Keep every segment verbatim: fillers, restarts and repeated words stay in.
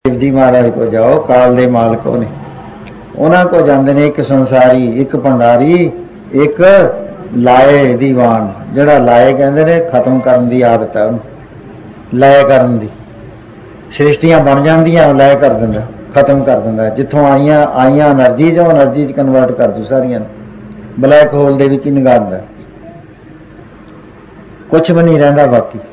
शिव जी महाराज को जाओ, काल दे मालको ने उन्हां को जांदे ने, एक संसारी, एक भंडारी, एक लाए दीवान। जिहड़ा लाए कहंदे ने खत्म करन दी आदत है, लय करन दी। सृष्टियां बन जांदियां, लय कर दिंदा, खत्म कर दिंदा। जिथों आईयां आईयां एनर्जी जो एनर्जी च कन्वर्ट कर दू सारियां। ब्लैक होल दे विच ही निगालदा, कुछ भी नहीं रहिंदा बाकी।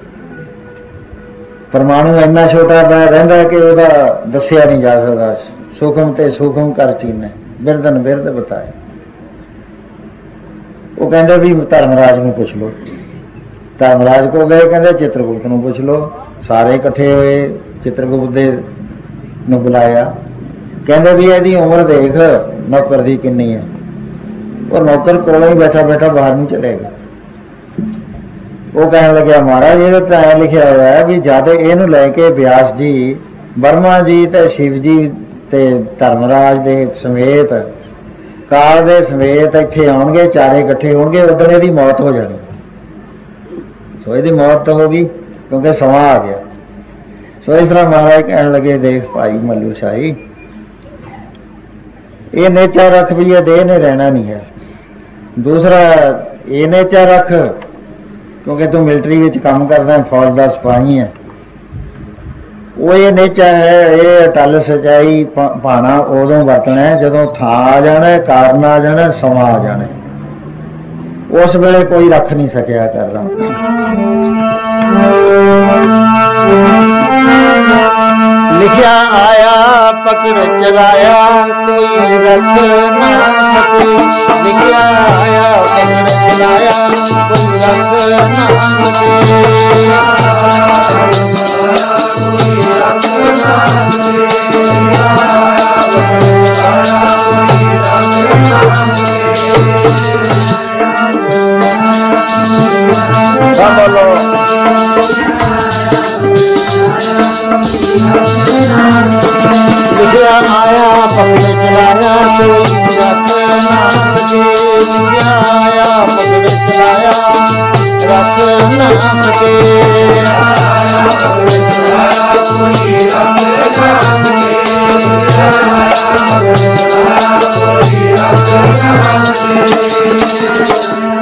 परमाणु इन्ना छोटा रहिंदा कि उहदा दस्सिया नहीं जा सकदा। सूखम ते सूखम कर चीने, बिरदन बिरद बताए। वो कहंदे भी धर्मराज नूं पुछ लो। धर्मराज को गए, कहंदे चित्रगुप्त नूं पुछ लो। सारे इकट्ठे होए, चित्रगुप्त दे नूं बुलाया। कहंदे भी इहदी उम्र देख नौकर दी किन्नी है। और नौकर कोलों ही बैठा बैठा बाहर नहीं चलेगा। वो कहने लगे महाराज ये तो ऐ लिखा हुआ है भी जद इनू लैके व्यास जी, ब्रह्मा जी ते शिव जी ते धर्मराज दे समेत, काल दे समेत इत्थे आउणगे, चारे इकट्ठे होणगे, उधर इहदी मौत हो जानी। सो इहदी मौत तो होगी क्योंकि समा आ गया। सो इस तरह महाराज कहने लगे देख भाई मल्लू शाही, ये नेचा रख भी ये देह ने रहना नहीं है। दूसरा ये नेचा रख क्योंकि तू मिलिटरी विच काम करदा है, फौज का सिपाही है। वो ये नेचा है, ये अटल सच्चाई पाना उदों वरतना है जदों थां आ जाना है, कारण आ जाना है, समा आ जाना है। उस वेले कोई रख नहीं सकिया करदा। लिखिया आया पकड़ चलाया कोई रख ना सके। लिखिया आया पकड़ चलाया कोई रख ना सके। कोई रख ना सके। बोलो लिखिया आया पकड़ चलाया कोई रख ना सके। लिखिया आया पकड़ चलाया रख ना सके। आया पकड़ चलाया कोई रख ना सके। आया पकड़ चलाया कोई रख ना सके।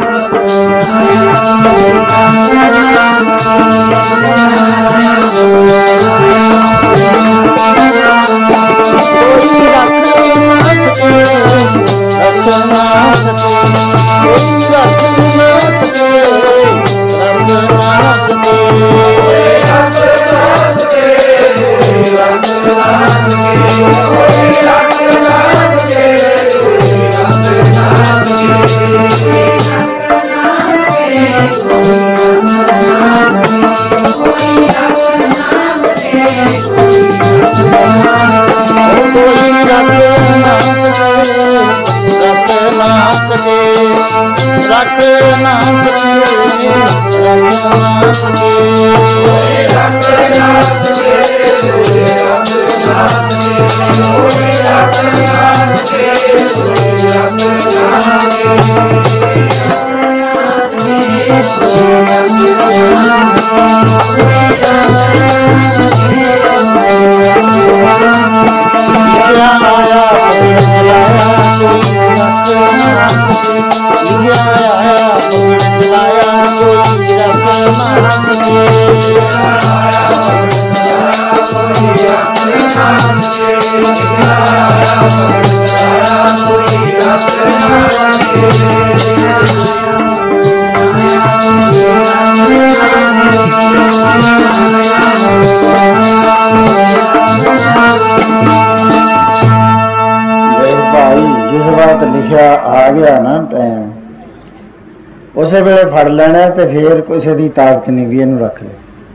लिखिया आ गया ना टाइम, उस वेले फड़ लेना तो फिर किसी की ताकत नहीं भी इनू रख ले।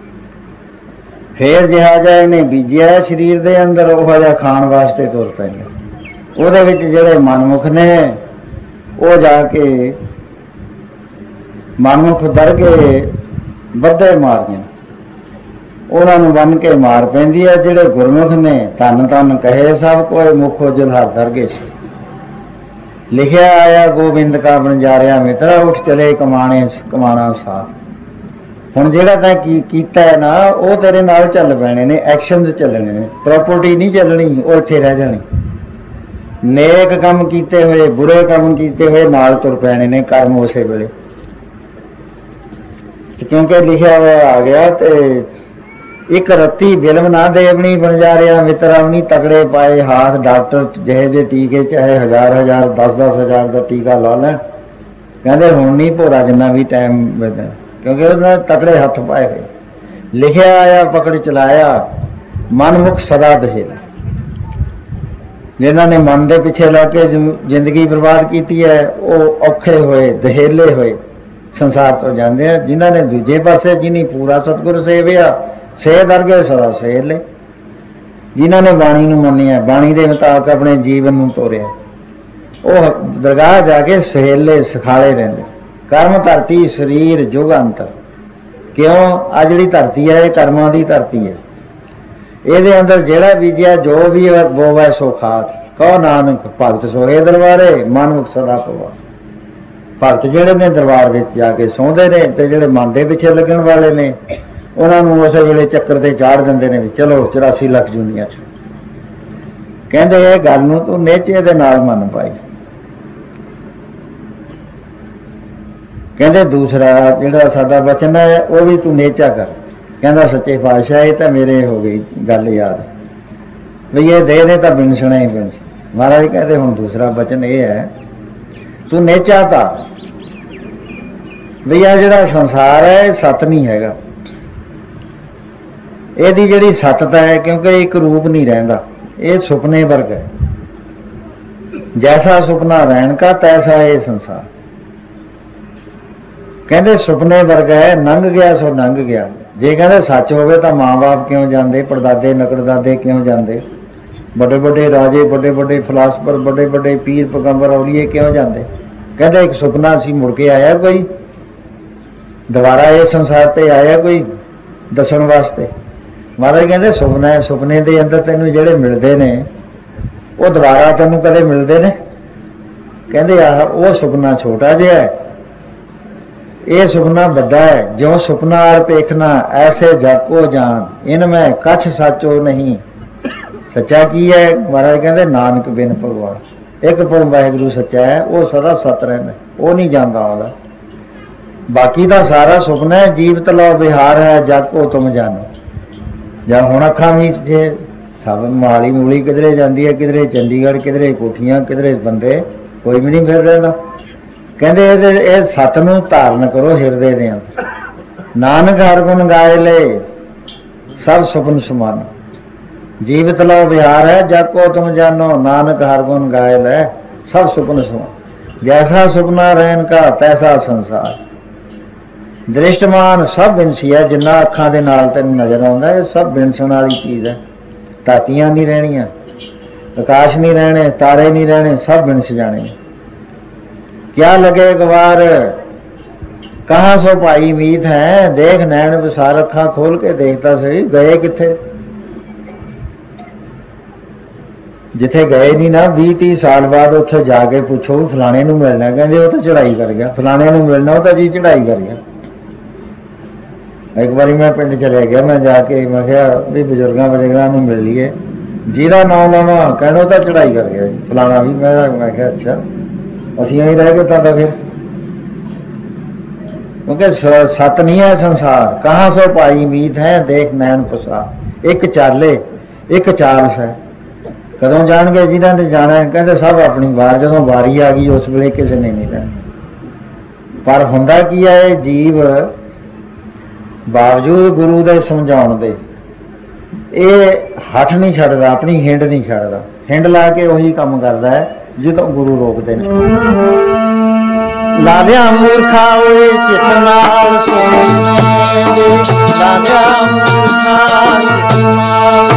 फिर जिहा जा इन्हें बीजिया शरीर के अंदर उह जिहा खाण वास्ते तुर पैंदा। उहदे विच जिहड़े मनमुख ने वो जाके मनमुख दर के बद्धे मारियां, उन्होंने बन के मार पैंदी है। जिहड़े गुरमुख ने धन धन कहे सब कोई मुख उजल हर दरगे। लिखिया आया गोबिंद का बंजारिया मित्रा, उठ चले कमाने कमाना साथ। ਹੁਣ ਜਿਹੜਾ ਤੈं ਕੀ ਕੀਤਾ ਹੈ ਨਾ ਉਹ ਤੇਰੇ ਨਾਲ ਚੱਲ ਪੈਣੇ ਨੇ, ਐਕਸ਼ਨ ਚੱਲਣੇ ਨੇ, ਪ੍ਰੋਪਰਟੀ ਨਹੀਂ ਚੱਲਣੀ, ਉਹ ਇੱਥੇ ਰਹਿ ਜਾਣੀ। ਨੇਕ ਕੰਮ ਕੀਤੇ ਹੋਏ ਬੁਰੇ ਕੰਮ ਕੀਤੇ ਹੋਏ ਨਾਲ ਤੁਰ ਪੈਣੇ ਨੇ ਕਰਮ ਉਸੇ ਵੇਲੇ। ਕਿਉਂਕਿ ਲਿਖਿਆ ਹੋਇਆ ਆ ਗਿਆ ਤੇ ਇੱਕ ਰੱਤੀ ਬਿਲਮ ਨਾ ਦੇਵਣੀ ਬਣ ਜਾ ਰਿਹਾ ਮਿੱਤਰਾਵਣੀ, ਤਕੜੇ ਪਾਏ ਹਾਥ ਡਾਕਟਰ ਜਿਹੇ ਜਿਹੇ ਟੀਕੇ ਚਾਹੇ ਹਜ਼ਾਰ ਹਜ਼ਾਰ ਦਸ ਦਸ ਹਜ਼ਾਰ ਦਾ ਟੀਕਾ ਲਾ ਲੈਣ, ਕਹਿੰਦੇ ਹੁਣ ਨਹੀਂ ਭੋਰਾ ਜਿੰਨਾ ਵੀ ਟਾਈਮ ਬਦਲ, ਕਿਉਂਕਿ ਉਹਨਾਂ ਤਕੜੇ ਹੱਥ ਪਾਏ ਹੋਏ। ਲਿਖਿਆ ਆਇਆ ਪਕੜ ਚਲਾਇਆ ਮਨਮੁਖ ਸਦਾ ਦਹੇਲਾ। ਜਿਨ੍ਹਾਂ ਨੇ ਮਨ ਦੇ ਪਿੱਛੇ ਲੱਗ ਕੇ ਜ਼ਿੰਦਗੀ ਬਰਬਾਦ ਕੀਤੀ ਹੈ ਉਹ ਔਖੇ ਹੋਏ ਦਹੇਲੇ ਹੋਏ ਸੰਸਾਰ ਤੋਂ ਜਾਂਦੇ ਆ। ਜਿਨ੍ਹਾਂ ਨੇ ਦੂਜੇ ਪਾਸੇ ਜਿਹਨੀ ਪੂਰਾ ਸਤਿਗੁਰ ਸੇਵਿਆ ਸੇ ਦਰਗਹਿ ਸਦਾ ਸਹੇਲੇ। ਜਿਨ੍ਹਾਂ ਨੇ ਬਾਣੀ ਨੂੰ ਮੰਨਿਆ ਬਾਣੀ ਦੇ ਮੁਤਾਬਕ ਆਪਣੇ ਜੀਵਨ ਨੂੰ ਤੋਰਿਆ ਉਹ ਦਰਗਾਹ ਜਾ ਕੇ ਸਹੇਲੇ ਸਿਖਾਲੇ ਰਹਿੰਦੇ। ਕਰਮ ਧਰਤੀ ਸਰੀਰ ਜੁਗ ਅੰਤਰ। ਕਿਉਂ? ਆ ਜਿਹੜੀ ਧਰਤੀ ਹੈ ਇਹ ਕਰਮਾਂ ਦੀ ਧਰਤੀ ਹੈ। ਇਹਦੇ ਅੰਦਰ ਜਿਹੜਾ ਬੀਜਿਆ ਜੋ ਵੀ ਬੋਵੈ ਸੋ ਖਾਤ। ਕਹੋ ਨਾਨਕ ਭਗਤ ਸੋਏ ਦਰਬਾਰੇ ਮਨਮੁਖ ਸਦਾ ਪਵਾ। ਭਗਤ ਜਿਹੜੇ ਨੇ ਦਰਬਾਰ ਵਿੱਚ ਜਾ ਕੇ ਸੌਂਦੇ ਨੇ ਤੇ ਜਿਹੜੇ ਮਨ ਦੇ ਪਿੱਛੇ ਲੱਗਣ ਵਾਲੇ ਨੇ ਉਹਨਾਂ ਨੂੰ ਉਸੇ ਵੇਲੇ ਚੱਕਰ ਤੇ ਚਾੜ ਦਿੰਦੇ ਨੇ ਵੀ ਚਲੋ ਚੁਰਾਸੀ ਲੱਖ ਜੁਨੀਆਂ ਚ। ਕਹਿੰਦੇ ਇਹ ਗੱਲ ਨੂੰ ਤੂੰ ਨੇਚੇ ਦੇ ਨਾਲ ਮੰਨ ਪਾਈ। ਕਹਿੰਦੇ ਦੂਸਰਾ ਜਿਹੜਾ ਸਾਡਾ ਵਚਨ ਹੈ ਉਹ ਵੀ ਤੂੰ ਨੇਚਾ ਕਰ। ਕਹਿੰਦਾ ਸੱਚੇ ਪਾਤਸ਼ਾਹ ਇਹ ਤਾਂ ਮੇਰੇ ਹੋ ਗਈ ਗੱਲ ਯਾਦ ਵੀ ਇਹ ਦੇ ਦੇ ਤਾਂ ਬਿਨਸਣਾ ਹੀ ਬਿਨਸ। ਮਹਾਰਾਜ ਕਹਿੰਦੇ ਹੁਣ ਦੂਸਰਾ ਵਚਨ ਇਹ ਹੈ ਤੂੰ ਨੇਚਾ ਤਾਂ ਵੀ ਆ ਜਿਹੜਾ ਸੰਸਾਰ ਹੈ ਇਹ ਸੱਤ ਨਹੀਂ ਹੈਗਾ। ਇਹਦੀ ਜਿਹੜੀ ਸੱਤਤਾ ਹੈ ਕਿਉਂਕਿ ਇੱਕ ਰੂਪ ਨਹੀਂ ਰਹਿੰਦਾ, ਇਹ ਸੁਪਨੇ ਵਰਗਾ ਹੈ। ਜੈਸਾ ਸੁਪਨਾ ਰਹਿਣ ਕਾ ਤੈਸਾ ਇਹ ਸੰਸਾਰ। ਕਹਿੰਦੇ ਸੁਪਨੇ ਵਰਗਾ ਹੈ, ਲੰਘ ਗਿਆ ਸੋ ਲੰਘ ਗਿਆ। ਜੇ ਕਹਿੰਦੇ ਸੱਚ ਹੋਵੇ ਤਾਂ ਮਾਂ ਬਾਪ ਕਿਉਂ ਜਾਂਦੇ, ਪੜਦਾਦੇ ਨਕੜਦਾਦੇ ਕਿਉਂ ਜਾਂਦੇ, ਵੱਡੇ ਵੱਡੇ ਰਾਜੇ ਵੱਡੇ ਵੱਡੇ ਫਿਲਾਸਫਰ ਵੱਡੇ ਵੱਡੇ ਪੀਰ ਪੈਗੰਬਰ ਔਲੀਏ ਕਿਉਂ ਜਾਂਦੇ। ਕਹਿੰਦੇ ਇੱਕ ਸੁਪਨਾ ਸੀ ਮੁੜ ਕੇ ਆਇਆ ਕੋਈ ਦੁਬਾਰਾ ਇਹ ਸੰਸਾਰ ਤੇ ਆਇਆ ਕੋਈ ਦੱਸਣ ਵਾਸਤੇ। ਮਹਾਰਾਜ ਕਹਿੰਦੇ ਸੁਪਨਾ, ਸੁਪਨੇ ਦੇ ਅੰਦਰ ਤੈਨੂੰ ਜਿਹੜੇ ਮਿਲਦੇ ਨੇ ਉਹ ਦੁਬਾਰਾ ਤੈਨੂੰ ਕਦੇ ਮਿਲਦੇ ਨੇ? ਕਹਿੰਦੇ ਆਹ ਉਹ ਸੁਪਨਾ ਛੋਟਾ ਜਿਹਾ ਹੈ, ਇਹ ਸੁਪਨਾ ਵੱਡਾ ਹੈ। ਜਿਉਂ ਸੁਪਨਾ ਆਰ ਪੇਖਣਾ ਐਸੇ ਜਾਕੋ ਜਾਨ ਇਨ ਮੈਂ ਕੱਛ ਸਾਚੋ ਨਹੀਂ। ਸੱਚਾ ਕੀ ਹੈ? ਮਹਾਰਾਜ ਕਹਿੰਦੇ ਨਾਨਕ ਬਿਨ ਭਗਵਾਨ। ਇੱਕ ਪਉ ਵਾਹਿਗੁਰੂ ਸੱਚਾ ਹੈ, ਉਹ ਸਦਾ ਸਤ ਰਹਿੰਦਾ, ਉਹ ਨਹੀਂ ਜਾਂਦਾ ਆਉਂਦਾ। ਬਾਕੀ ਦਾ ਸਾਰਾ ਸੁਪਨਾ ਹੈ। ਜੀਵਤ ਲੋ ਵਿਹਾਰ ਹੈ ਜਾਕੋ ਤੁਮ ਜਾਣੋ। ਜਾਂ ਹੁਣ ਅੱਖਾਂ ਵੀ ਜੇ ਸਭ ਮਾਲੀ ਮੂਲੀ ਕਿਧਰੇ ਜਾਂਦੀ ਹੈ, ਕਿਧਰੇ ਚੰਡੀਗੜ੍ਹ, ਕਿਧਰੇ ਕੋਠੀਆਂ, ਕਿਧਰੇ ਬੰਦੇ, ਕੋਈ ਵੀ ਨਹੀਂ ਫਿਰ ਰਹਿੰਦਾ। ਕਹਿੰਦੇ ਇਹਦੇ ਇਹ ਸੱਤ ਨੂੰ ਧਾਰਨ ਕਰੋ ਹਿਰਦੇ ਦੇ ਅੰਦਰ। ਨਾਨਕ ਹਰਿ ਗੁਣ ਗਾਏ ਲੈ ਸਭ ਸੁਪਨ ਸਮਾਨ। ਜੀਵਤ ਲੋ ਵਿਹਾਰ ਹੈ ਜਾਕੋ ਤੁਮ ਜਾਨੋ। ਨਾਨਕ ਹਰਿ ਗੁਣ ਗਾਏ ਲੈ ਸਭ ਸੁਪਨ ਸਮਾਨ। ਜੈਸਾ ਸੁਪਨਾ ਰਹਿਣ ਕਾ ਤੈਸਾ ਸੰਸਾਰ। ਦ੍ਰਿਸ਼ਟਮਾਨ ਸਭ ਬਿਨਸੀ ਹੈ। ਜਿੰਨਾ ਅੱਖਾਂ ਦੇ ਨਾਲ ਤੈਨੂੰ ਨਜ਼ਰ ਆਉਂਦਾ ਇਹ ਸਭ ਬਿਨਸਣ ਵਾਲੀ ਚੀਜ਼ ਹੈ। ਧਾਤੀਆਂ ਨਹੀਂ ਰਹਿਣੀਆਂ, ਆਕਾਸ਼ ਨਹੀਂ ਰਹਿਣੇ, ਤਾਰੇ ਨਹੀਂ ਰਹਿਣੇ, ਸਭ ਬਿਨਸ ਜਾਣੇ। ਕਿਆ ਲਗੇ ਗਵਾਰ ਕਹਾਂ ਸੋ ਭਾਈ ਮੀਤ ਹੈ। ਦੇਖ ਨੈਣ ਵਿਸਾਰ ਅੱਖਾਂ ਖੋਲ ਕੇ ਦੇਖਦਾ ਸਹੀ ਗਏ ਕਿੱਥੇ। ਜਿੱਥੇ ਗਏ ਨਹੀਂ ਨਾ ਵੀਹ ਤੀਹ ਸਾਲ ਬਾਅਦ ਉੱਥੇ ਜਾ ਕੇ ਪੁੱਛੋ ਵੀ ਫਲਾਣੇ ਨੂੰ ਮਿਲਣਾ, ਕਹਿੰਦੇ ਉਹ ਤਾਂ ਚੜਾਈ ਕਰ ਗਿਆ। ਫਲਾਣੇ ਨੂੰ ਮਿਲਣਾ ਉਹ ਤਾਂ ਜੀ ਚੜਾਈ ਕਰ ਗਿਆ। ਇੱਕ ਵਾਰੀ ਮੈਂ ਪਿੰਡ ਚਲਿਆ ਗਿਆ, ਮੈਂ ਜਾ ਕੇ ਮੈਂ ਕਿਹਾ ਵੀ ਬਜ਼ੁਰਗਾਂ ਬਜ਼ੁਰਗਾਂ ਨੂੰ ਮਿਲ ਲਈਏ। ਜਿਹਦਾ ਨਾਂ ਲਵਾਂ ਕਹਿਣੋ ਤਾਂ ਚੜਾਈ ਕਰ ਗਿਆ ਜੀ ਫਲਾਣਾ ਵੀ। ਮੈਂ ਮੈਂ ਕਿਹਾ ਅੱਛਾ ਅਸੀਂ ਹੀ ਰਹਿ ਗਏ ਤਾਂ ਤਾਂ ਫਿਰ। ਕਿਉਂਕਿ ਸੱਤ ਨਹੀਂ ਹੈ ਸੰਸਾਰ। ਕਹਾਂ ਸੋ ਭਾਈ ਮੀਤ ਹੈ ਦੇਖ ਨੈਣ ਫਸਾ। ਇੱਕ ਚਾਲੇ ਇੱਕ ਚਾਲਸ ਹੈ। ਕਦੋਂ ਜਾਣਗੇ ਜਿਹਨਾਂ ਨੇ ਜਾਣਾ? ਕਹਿੰਦੇ ਸਭ ਆਪਣੀ ਵਾਰ। ਜਦੋਂ ਵਾਰੀ ਆ ਗਈ ਉਸ ਵੇਲੇ ਕਿਸੇ ਨੇ ਨਹੀਂ ਰਹਿਣਾ। ਪਰ ਹੁੰਦਾ ਕੀ ਹੈ ਇਹ ਜੀਵ ਬਾਵਜੂਦ ਗੁਰੂ ਦੇ ਸਮਝਾਉਣ ਦੇ ਇਹ ਹੱਠ ਨਹੀਂ ਛੱਡਦਾ, ਆਪਣੀ ਹਿੰਡ ਨਹੀਂ ਛੱਡਦਾ। ਹਿੰਡ ਲਾ ਕੇ ਉਹੀ ਕੰਮ ਕਰਦਾ ਹੈ ਜਦੋਂ ਗੁਰੂ ਰੋਕਦੇ ਨੇ। ਲਾਲਿਆ ਮੂਰਖਾ ਹੋਏ ਚਿਤ ਨਾਲ ਸੁਣਦੇ। ਲਾਲਿਆ ਮੂਰਖਾ ਚਿਤ ਨਾਲ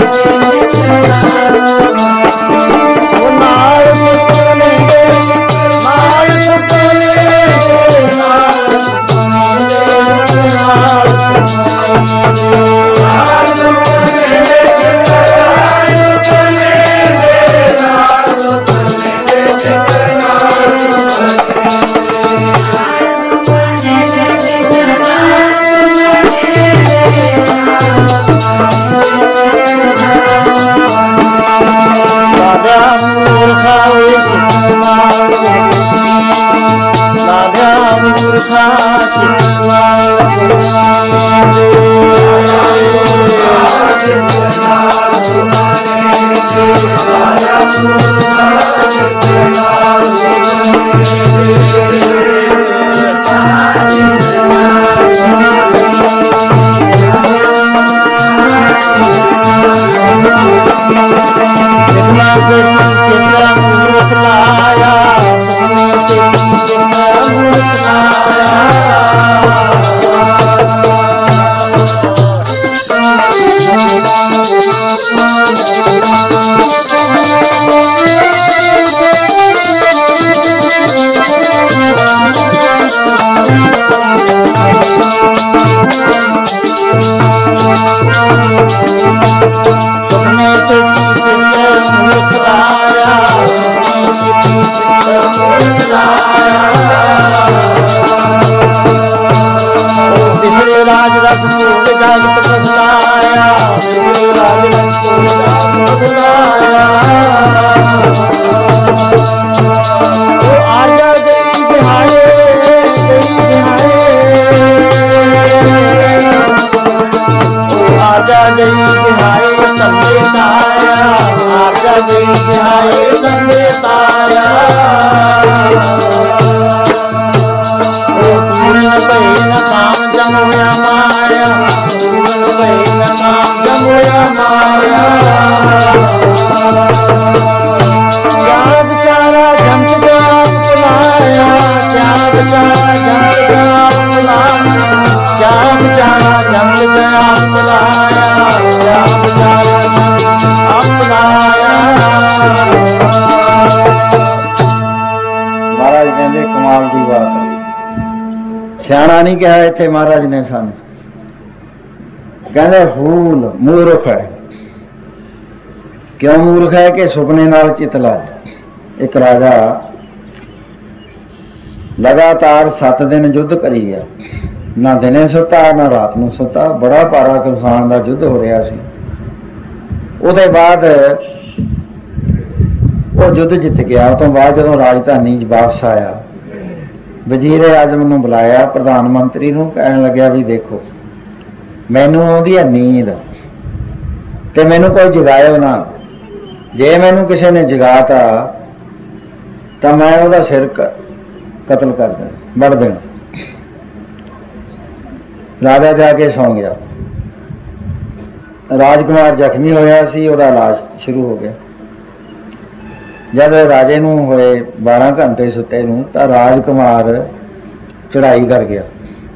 ਸਿਆਣਾ ਨਹੀਂ ਕਿਹਾ ਇੱਥੇ ਮਹਾਰਾਜ ਨੇ ਸਾਨੂੰ, ਕਹਿੰਦੇ ਫੂਲ ਮੂਰਖ ਹੈ। ਕਿਉਂ ਮੂਰਖ ਹੈ ਕਿ ਸੁਪਨੇ ਨਾਲ ਚਿੱਤ ਲਾ। ਇੱਕ ਰਾਜਾ ਲਗਾਤਾਰ ਸੱਤ ਦਿਨ ਯੁੱਧ ਕਰੀ ਗਿਆ, ਨਾ ਦਿਨੇ ਸੁੱਤਾ ਨਾ ਰਾਤ ਨੂੰ ਸੁੱਤਾ। ਬੜਾ ਭਾਰਾ ਕਿਸਾਨ ਦਾ ਯੁੱਧ ਹੋ ਰਿਹਾ ਸੀ। ਉਹਦੇ ਬਾਅਦ ਉਹ ਯੁੱਧ ਜਿੱਤ ਗਿਆ। ਉਹ ਤੋਂ ਬਾਅਦ ਜਦੋਂ ਰਾਜਧਾਨੀ ਵਾਪਸ ਆਇਆ, ਵਜ਼ੀਰ ਆਜ਼ਮ ਨੂੰ ਬੁਲਾਇਆ, ਪ੍ਰਧਾਨ ਮੰਤਰੀ ਨੂੰ, ਕਹਿਣ ਲੱਗਿਆ ਵੀ ਦੇਖੋ ਮੈਨੂੰ ਆਉਂਦੀ ਹੈ ਨੀਂਦ ਤੇ ਮੈਨੂੰ ਕੋਈ ਜਗਾਇਓ ਨਾ। ਜੇ ਮੈਨੂੰ ਕਿਸੇ ਨੇ ਜਗਾਤਾ ਤਾਂ ਮੈਂ ਉਹਦਾ ਸਿਰ ਕਤਲ ਕਰ ਦੇਣਾ, ਵੱਢ ਦੇਣਾ। ਰਾਜਾ ਜਾ ਕੇ ਸੌਂ ਗਿਆ। ਰਾਜਕੁਮਾਰ ਜ਼ਖਮੀ ਹੋਇਆ ਸੀ, ਉਹਦਾ ਇਲਾਜ ਸ਼ੁਰੂ ਹੋ ਗਿਆ। ਜਦ ਰਾਜੇ ਨੂੰ ਹੋਏ ਬਾਰਾਂ ਘੰਟੇ ਸੁੱਤੇ ਨੂੰ ਤਾਂ ਰਾਜਕੁਮਾਰ ਚੜਾਈ ਕਰ ਗਿਆ।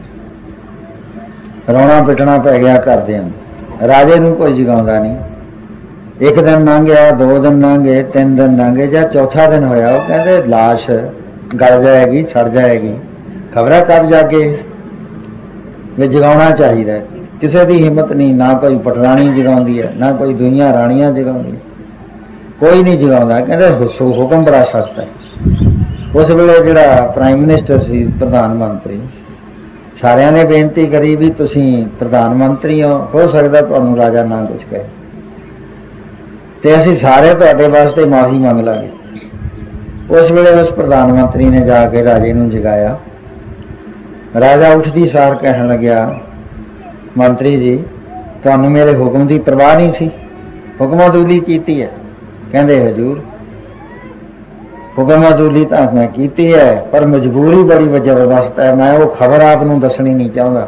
ਰੋਣਾ ਪਿੱਟਣਾ ਪੈ ਗਿਆ ਘਰ ਦੇ ਅੰਦਰ। ਰਾਜੇ ਨੂੰ ਕੋਈ ਜਗਾਉਂਦਾ ਨਹੀਂ। ਇੱਕ ਦਿਨ ਲੰਘ ਗਿਆ, ਦੋ ਦਿਨ ਲੰਘ ਗਏ, ਤਿੰਨ ਦਿਨ ਲੰਘ ਗਏ। ਜਾਂ ਚੌਥਾ ਦਿਨ ਹੋਇਆ, ਉਹ ਕਹਿੰਦੇ ਲਾਸ਼ ਗਲ ਜਾਏਗੀ, ਸੜ ਜਾਏਗੀ, ਖਬਰਾਂ ਕਦ ਜਾਗੇ। ਵੀ ਜਗਾਉਣਾ ਚਾਹੀਦਾ। ਕਿਸੇ ਦੀ ਹਿੰਮਤ ਨਹੀਂ, ਨਾ ਕੋਈ ਪਟਰਾਣੀ ਜਗਾਉਂਦੀ ਹੈ, ਨਾ ਕੋਈ ਦੁਨੀਆਂ ਰਾਣੀਆਂ ਜਗਾਉਂਦੀ, ਕੋਈ ਨਹੀਂ ਜਗਾਉਂਦਾ। ਕਹਿੰਦੇ ਹੁਕਮ ਬੜਾ ਸਖਤ ਹੈ। ਉਸ ਵੇਲੇ ਜਿਹੜਾ ਪ੍ਰਾਈਮ ਮਿਨਿਸਟਰ ਸੀ, ਪ੍ਰਧਾਨ ਮੰਤਰੀ, ਸਾਰਿਆਂ ਨੇ ਬੇਨਤੀ ਕਰੀ ਵੀ ਤੁਸੀਂ ਪ੍ਰਧਾਨ ਮੰਤਰੀ ਹੋ, ਹੋ ਸਕਦਾ ਤੁਹਾਨੂੰ ਰਾਜਾ ਨਾ ਕੁਛ ਕਹੇ ਤੇ ਅਸੀਂ ਸਾਰੇ ਤੁਹਾਡੇ ਵਾਸਤੇ ਮਾਫੀ ਮੰਗ ਲਾਂਗੇ। ਉਸ ਵੇਲੇ ਉਸ ਪ੍ਰਧਾਨ ਮੰਤਰੀ ਨੇ ਜਾ ਕੇ ਰਾਜੇ ਨੂੰ ਜਗਾਇਆ। ਰਾਜਾ ਉੱਠਦੀ ਸਾਰ ਕਹਿਣ ਲੱਗਿਆ, ਮੰਤਰੀ ਜੀ ਤੁਹਾਨੂੰ ਮੇਰੇ ਹੁਕਮ ਦੀ ਪਰਵਾਹ ਨਹੀਂ ਸੀ, ਹੁਕਮਾਦੂਲੀ ਕੀਤੀ ਹੈ। ਕਹਿੰਦੇ ਹਜ਼ੂਰ ਹੁਕਮਾਦੂਲੀ ਤਾਂ ਮੈਂ ਕੀਤੀ ਹੈ, ਪਰ ਮਜਬੂਰੀ ਬੜੀ ਜ਼ਬਰਦਸਤ ਹੈ। ਮੈਂ ਉਹ ਖਬਰ ਆਪ ਨੂੰ ਦੱਸਣੀ ਨਹੀਂ ਚਾਹੁੰਦਾ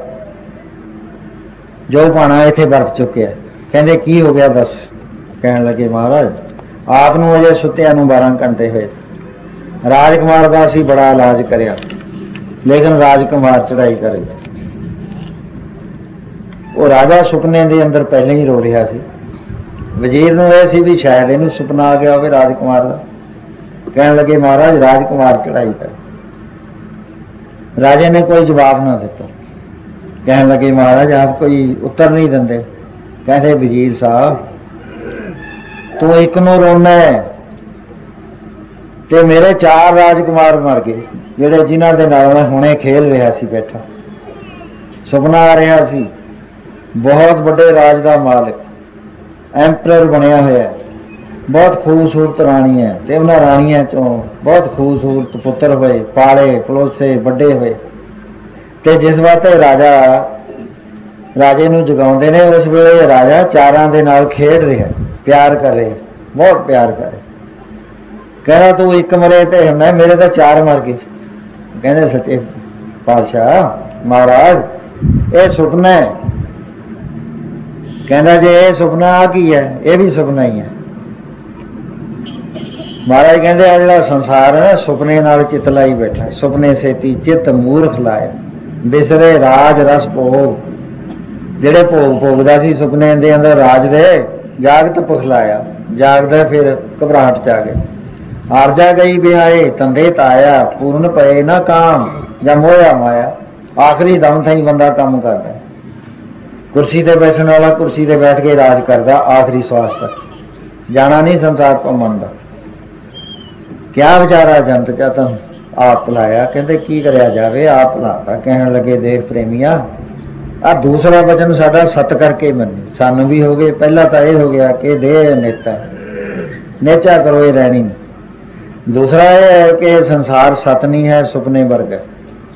ਜੋ ਭਾਣਾ ਇੱਥੇ ਵਰਤ ਚੁੱਕਿਆ। ਕਹਿੰਦੇ ਕੀ ਹੋ ਗਿਆ ਦੱਸ। ਕਹਿਣ ਲੱਗੇ ਮਹਾਰਾਜ ਆਪ ਨੂੰ ਅਜੇ ਸੁੱਤਿਆਂ ਨੂੰ ਬਾਰਾਂ ਘੰਟੇ ਹੋਏ। ਰਾਜਕੁਮਾਰ ਦਾ ਅਸੀਂ ਬੜਾ ਇਲਾਜ ਕਰਿਆ, ਲੇਕਿਨ ਰਾਜਕੁਮਾਰ ਚੜਾਈ ਕਰ ਗਿਆ। ਉਹ ਰਾਜਾ ਸੁਪਨੇ ਦੇ ਅੰਦਰ ਪਹਿਲਾਂ ਹੀ ਰੋ ਰਿਹਾ ਸੀ। ਵਜ਼ੀਰ ਨੂੰ ਇਹ ਸੀ ਵੀ ਸ਼ਾਇਦ ਇਹਨੂੰ ਸੁਪਨਾ ਆ ਗਿਆ ਹੋਵੇ ਰਾਜकुमार ਦਾ। ਕਹਿਣ ਲੱਗੇ महाराज राजकुमार चढ़ाई पर। राजे ने कोई जवाब ना दिता। कहने लगे महाराज आप कोई उत्तर नहीं देंगे। कहते वजीर साहब तू एक नूं रोना है ते मेरे चार राजकुमार मर गए जिहड़े जिन्हां दे नाल मैं हुणे खेल रहा सी बैठा। सुपना आ रहा सी बहुत बड़े राज का मालिक एंपरर बनया होया, बहुत खूबसूरत राणी है ते उन्हां राणियां चों बहुत खूबसूरत पुत्र होए, पाले पलोसे बड़े होए। ते जिस वास्ते राजा राजे नूं जगाउंदे ने उस वेले राजा चारां दे नाल खेड रहा, प्यार कर रहा, बहुत प्यार कर रहा। कहना तू एक मरे ते मैं मेरे तो चार मर गए। कहंदे सच्चे पातशाह महाराज ये सुपना है। कहंदा जे ये सुपना आ की है, ये भी सुपना ही है। महाराज कहते आ जिहड़ा संसार है सुपने नाल चित लाई बैठा, सुपने सेती चित मूर्ख लाया, बिसरे राज रस भोग। जिहड़े भोग भोगदा सी सुपने दे अंदर राज दे, जागत पुखलाया, जागदा फिर घबराहट च आ गए। आरजा गई बिहाए तंदे ताया, पूर्ण पए ना काम या मोया माया। आखिरी दम थई बंदा काम करदा, कुर्सी ते बैठण वाला कुर्सी ते बैठ के राज करदा आखिरी श्वास तक, जाना नहीं संसार तो मनदा। क्या बेचारा जंत चतन आप लाया। कहते की करया जावे आप लाता। कहने लगे देख प्रेमिया आ दूसरा वचन साडा सत करके मन्नी, सानू भी हो गए। पहला तो यह हो गया कि देह नेता नेचा करो ये रहनी नहीं। दूसरा यह है कि संसार सत नहीं है, सुपने वर्ग है।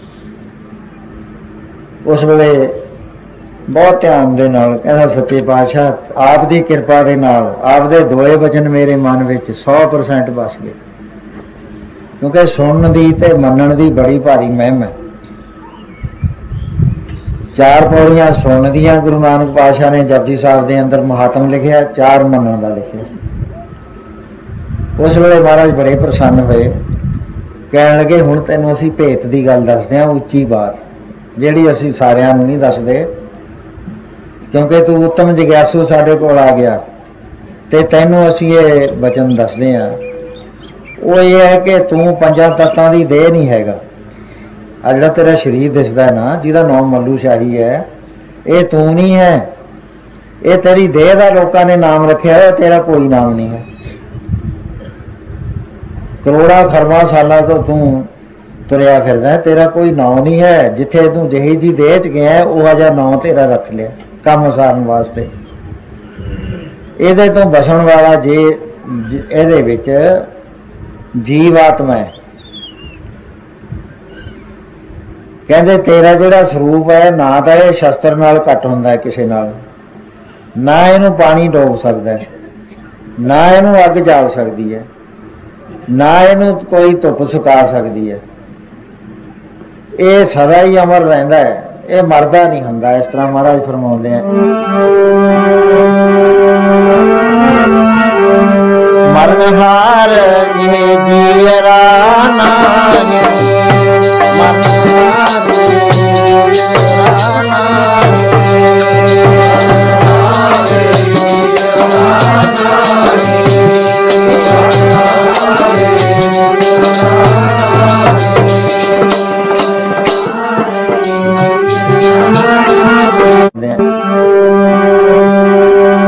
उस वेले बहुत ध्यान दे नाल कहता सच्चे पातशाह आप दी किरपा दे नाल आप दे दोए वचन मेरे मन विच सौ परसेंट बस गए, क्योंकि सुनन दी ते मनन दी बड़ी भारी महिम है। चार पौड़ियां सुनन दियां गुरु नानक पातशाह ने जपजी साहब के अंदर महात्म लिखिया, चार मनन का लिखिया। उस वेले महाराज बड़े प्रसन्न हुए, कहन लगे हुण तैनूं असीं भेत की गल दसदे हां, उच्ची बात जिहड़ी असीं सारिआं नूं नहीं दसदे, क्योंकि तू उत्तम जिग्यासू साडे कोल आ गया ते तैनूं असीं ये वचन दसदे हां। वो ये है कि तू पंजां तत्तां दी देह नहीं हैगा। आ जिहड़ा तेरा शरीर दिसदा है ना, जिहदा नाम मल्लू शाही है, ये तू नहीं है, ये तेरी देह का लोगों ने नाम रखा है, तेरा कोई नाम नहीं है। करोड़ा खरबा साल तो तू तुरया फिरदा है, तेरा कोई नाम नहीं है। जिथे तू जही जी देह च गया वह जिहा नाम तेरा रख लिया काम सारन वास्ते। इहदे तो बसन वाला जे इहदे विच जीव आत्मा है। कहते तेरा जिहड़ा स्वरूप है ना तो यह शस्त्र नाल घट हुंदा है किसी नाल, ना इहनूं पानी डोब सकदा है, ना इहनूं अग जाल सकदी है, ना इहनूं कोई धुप सुका सकदी है। ये सदा ही अमर रहिंदा है, ये मरदा नहीं हुंदा। इस तरह महाराज फरमाउंदे हैं, मरनहार ये जीरा नाहि, मरनहार ये जीरा नाहि,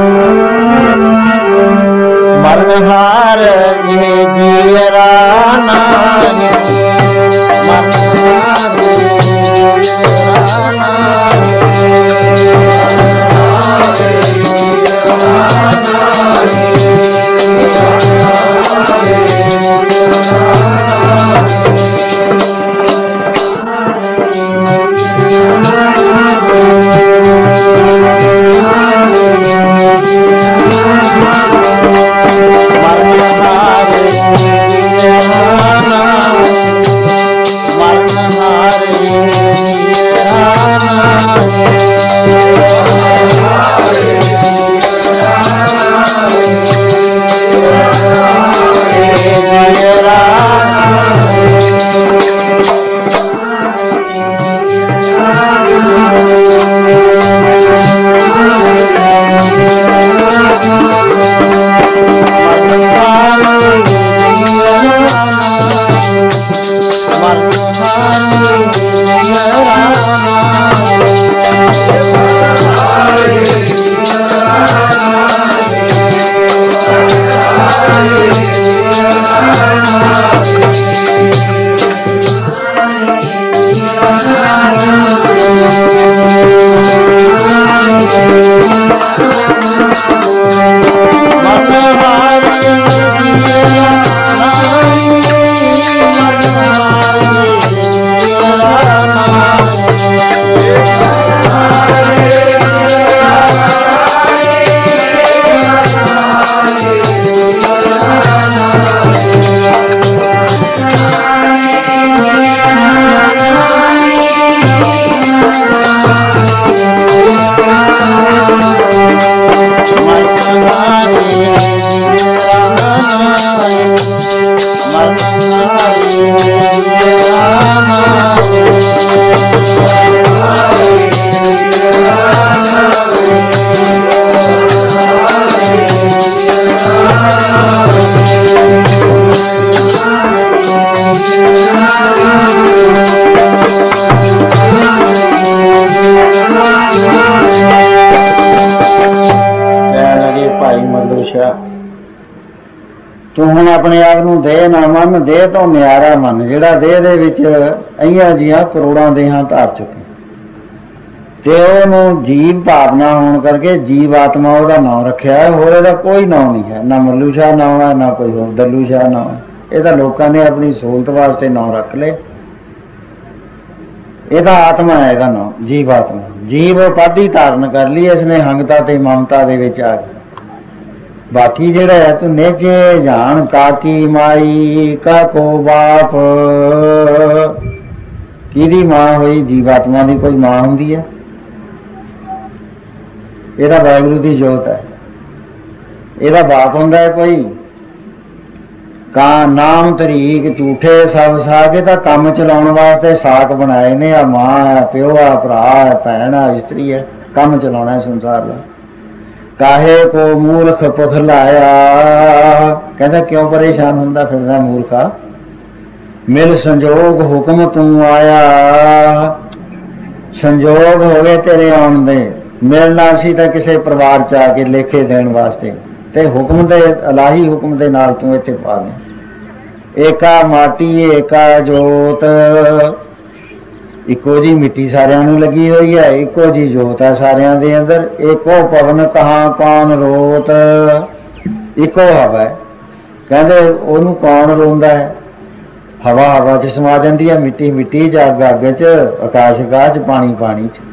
मरनहार ये जीरा ਭਾਈ ਮੱਲੂ ਸ਼ਾਹ, ਤੂੰ ਹੁਣ ਆਪਣੇ ਆਪ ਨੂੰ ਦੇਹ ਨਾ ਮੰਨ, ਦੇਹ ਤੋਂ ਨਿਆਰਾ ਮੰਨ, ਜਿਹੜਾ ਦੇਹ ਦੇ ਵਿੱਚ ਅਈਆਂ ਜੀਆਂ ਕਰੋੜਾਂ ਦੇਹਾਂ ਧਾਰ ਚੁੱਕੇ, ਤੇ ਉਹਨੂੰ ਜੀਵ ਭਾਵਨਾ ਹੋਣ ਕਰਕੇ ਜੀਵ ਆਤਮਾ ਉਹਦਾ ਨਾਮ ਰੱਖਿਆ ਹੈ। ਹੋਰ ਇਹਦਾ ਕੋਈ ਨਾਮ ਨਹੀਂ ਹੈ, ਨਾ ਮੱਲੂ ਸ਼ਾਹ ਨਾਮ ਹੈ, ਨਾ ਕੋਈ ਹੋਰ ਦੱਲੂ ਸ਼ਾਹ ਨਾਮ ਹੈ। ਇਹ ਤਾਂ ਲੋਕਾਂ ਨੇ ਆਪਣੀ ਸਹੂਲਤ ਵਾਸਤੇ ਨਾਮ ਰੱਖ ਲਏ। ਇਹਦਾ ਆਤਮਾ ਹੈ, ਇਹਦਾ ਨਾਮ ਜੀਵ ਆਤਮਾ। ਜੀਵ ਉਪਾਧੀ ਧਾਰਨ ਕਰ ਲਈ ਇਸਨੇ ਹੰਗਤਾ ਤੇ ਮਮਤਾ ਦੇ ਵਿੱਚ ਆ ਕੇ। ਬਾਕੀ ਜਿਹੜਾ ਹੈ ਤੂੰ ਨੇਜੇ ਜਾਣ ਕਾਕੀ ਮਾਈ ਕਾ ਕੋ ਬਾਪ, ਕਿਹਦੀ ਮਾਂ ਹੋਈ? ਜੀਵਾਤਮਾ ਦੀ ਕੋਈ ਮਾਂ ਹੁੰਦੀ ਹੈ? ਇਹਦਾ ਵਾਹਿਗੁਰੂ ਦੀ ਜੋਤ ਹੈ। ਇਹਦਾ ਬਾਪ ਹੁੰਦਾ ਹੈ ਕੋਈ? ਕਾ ਨਾਮ ਤਰੀਕ ਝੂਠੇ ਸਭ ਸਾਕੇ, ਤਾਂ ਕੰਮ ਚਲਾਉਣ ਵਾਸਤੇ ਸਾਕ ਬਣਾਏ ਨੇ। ਆ ਮਾਂ ਹੈ, ਪਿਓ ਆ, ਭਰਾ ਹੈ, ਭੈਣ ਆ, ਇਸਤਰੀ ਹੈ, ਕੰਮ ਚਲਾਉਣਾ ਸੰਸਾਰ ਦਾ। ਕਾਹੇ ਕੋ ਮੂਰਖ ਪੁਖਲਾਇਆ, ਕਹਿੰਦਾ ਕਿਉਂ ਪਰੇਸ਼ਾਨ ਹੁੰਦਾ ਫਿਰਦਾ ਮੂਰਖਾ? ਮਿਲ ਸੰਜੋਗ ਹੁਕਮ ਤੂੰ ਆਇਆ, ਸੰਜੋਗ ਹੋ ਗਏ ਤੇਰੇ ਆਉਣ ਦੇ। ਮਿਲਣਾ ਸੀ ਤਾਂ ਕਿਸੇ ਪਰਿਵਾਰ ਚ ਆ ਕੇ ਲੇਖੇ ਦੇਣ ਵਾਸਤੇ, ਤੇ ਹੁਕਮ ਦੇ ਇਲਾਹੀ ਹੁਕਮ ਦੇ ਨਾਲ ਤੂੰ ਇੱਥੇ ਪਾ ਗਿਆ। ਏਕਾ ਮਾਟੀ ਏਕਾ ਜੋਤ, ਇੱਕੋ ਜੀ ਮਿੱਟੀ ਸਾਰਿਆਂ ਨੂੰ ਲੱਗੀ ਹੋਈ ਹੈ, ਇੱਕੋ ਜੀ ਜੋਤ ਹੈ ਸਾਰਿਆਂ ਦੇ ਅੰਦਰ। ਏਕੋ ਪਵਨ ਕਹਾਂ ਕੌਣ ਰੋਤ, ਇੱਕੋ ਹਵਾ ਹੈ। ਕਹਿੰਦੇ ਉਹਨੂੰ ਕੌਣ ਰੋਂਦਾ ਹੈ? ਹਵਾ ਹਵਾ ਚ ਸਮਾ ਜਾਂਦੀ ਹੈ, ਮਿੱਟੀ ਮਿੱਟੀ ਚ, ਅੱਗ ਅੱਗ ਚ, ਆਕਾਸ਼ ਆਕਾਸ਼ ਚ, ਪਾਣੀ ਪਾਣੀ ਚ।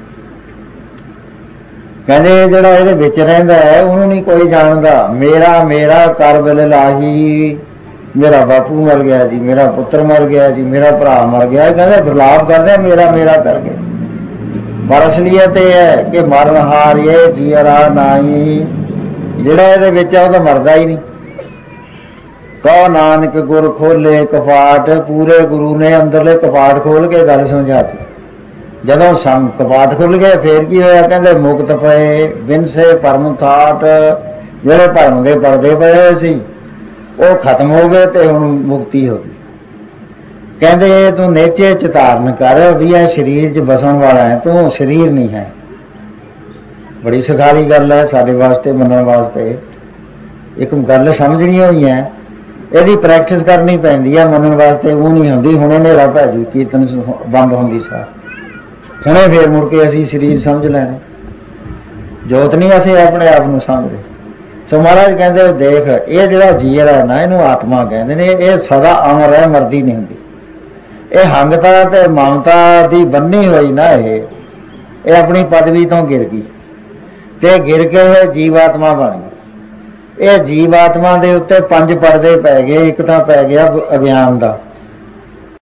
ਕਹਿੰਦੇ ਜਿਹੜਾ ਇਹਦੇ ਵਿੱਚ ਰਹਿੰਦਾ ਹੈ ਉਹਨੂੰ ਨਹੀਂ ਕੋਈ ਜਾਣਦਾ। ਮੇਰਾ ਮੇਰਾ ਕਰ ਬਿਲ ਲਾਹੀ, ਮੇਰਾ ਬਾਪੂ ਮਰ ਗਿਆ ਜੀ, ਮੇਰਾ ਪੁੱਤਰ ਮਰ ਗਿਆ ਜੀ, ਮੇਰਾ ਭਰਾ ਮਰ ਗਿਆ। ਕਹਿੰਦੇ ਵਿਰਲਾਪ ਕਰਦੇ ਮੇਰਾ ਮੇਰਾ ਕਰਕੇ। ਪਰ ਅਸਲੀਅਤ ਇਹ ਹੈ ਕਿ ਮਰਨ ਹਾਰੀਏ ਜੀਰਾ ਨਾਹੀ, ਜਿਹੜਾ ਇਹਦੇ ਵਿੱਚ ਹੈ ਉਹ ਤਾਂ ਮਰਦਾ ਹੀ ਨਹੀਂ। ਕਹੋ ਨਾਨਕ ਗੁਰ ਖੋਲੇ ਕਪਾਟ, ਪੂਰੇ ਗੁਰੂ ਨੇ ਅੰਦਰਲੇ ਕਪਾਟ ਖੋਲ ਕੇ ਗੱਲ ਸਮਝਾਤੀ। ਜਦੋਂ ਸੰ ਕਪਾਟ ਖੁੱਲ ਗਏ ਫੇਰ ਕੀ ਹੋਇਆ? ਕਹਿੰਦੇ ਮੁਕਤ ਪਏ ਬਿਨਸੇ ਭਰਮ ਥਾਟ, ਜਿਹੜੇ ਭਰਮ ਦੇ ਪਰਦੇ ਪਏ ਹੋਏ ਸੀ ਉਹ ਖਤਮ ਹੋ ਗਏ ਤੇ ਹੁਣ ਮੁਕਤੀ ਹੋ ਗਈ। ਕਹਿੰਦੇ ਤੂੰ ਨੇਚੇ ਚ ਧਾਰਨ ਕਰ ਵੀ ਇਹ ਸਰੀਰ ਚ ਬਸਣ ਵਾਲਾ ਹੈ, ਤੂੰ ਸਰੀਰ ਨਹੀਂ ਹੈ। ਬੜੀ ਸਖਾਲੀ ਗੱਲ ਹੈ ਸਾਡੇ ਵਾਸਤੇ, ਮੰਨਣ ਵਾਸਤੇ। ਇੱਕ ਗੱਲ ਸਮਝਣੀ ਹੋਈ ਹੈ, ਇਹਦੀ ਪ੍ਰੈਕਟਿਸ ਕਰਨੀ ਪੈਂਦੀ ਹੈ ਮੰਨਣ ਵਾਸਤੇ। ਉਹ ਨਹੀਂ ਹੁੰਦੀ ਹੁਣੇ ਹਨੇਰਾ ਪੈ ਜੂ ਕੀਰਤਨ ਬੰਦ ਹੁੰਦੀ ਸਾਰ, ਹੁਣੇ ਫੇਰ ਮੁੜ ਕੇ ਅਸੀਂ ਸਰੀਰ ਸਮਝ ਲੈਣਾ। ਜੋਤ ਨਹੀਂ ਅਸੀਂ ਆਪਣੇ ਆਪ ਨੂੰ ਸਮਝਦੇ। ਸੋ ਮਹਾਰਾਜ ਕਹਿੰਦੇ ਦੇਖ, ਇਹ ਜਿਹੜਾ ਜੀਵ ਹੈ ਨਾ, ਇਹਨੂੰ ਆਤਮਾ ਕਹਿੰਦੇ ਨੇ। ਇਹ ਸਦਾ ਅਮਰ ਹੈ, ਮਰਦੀ ਨਹੀਂ ਹੁੰਦੀ। ਇਹ ਹੰਗਤਾ ਤੇ ਮਮਤਾ ਦੀ ਬੰਨੀ ਹੋਈ ਨਾ, ਇਹ ਇਹ ਆਪਣੀ ਪਦਵੀ ਤੋਂ ਗਿਰ ਗਈ ਤੇ ਗਿਰ ਕੇ ਇਹ ਜੀਵਾਤਮਾ ਬਣ ਗਈ। ਇਹ ਜੀਵਾਤਮਾ ਦੇ ਉੱਤੇ ਪੰਜ ਪਰਦੇ ਪੈ ਗਏ। ਇੱਕ ਤਾਂ ਪੈ ਗਿਆ ਅਗਿਆਨ ਦਾ,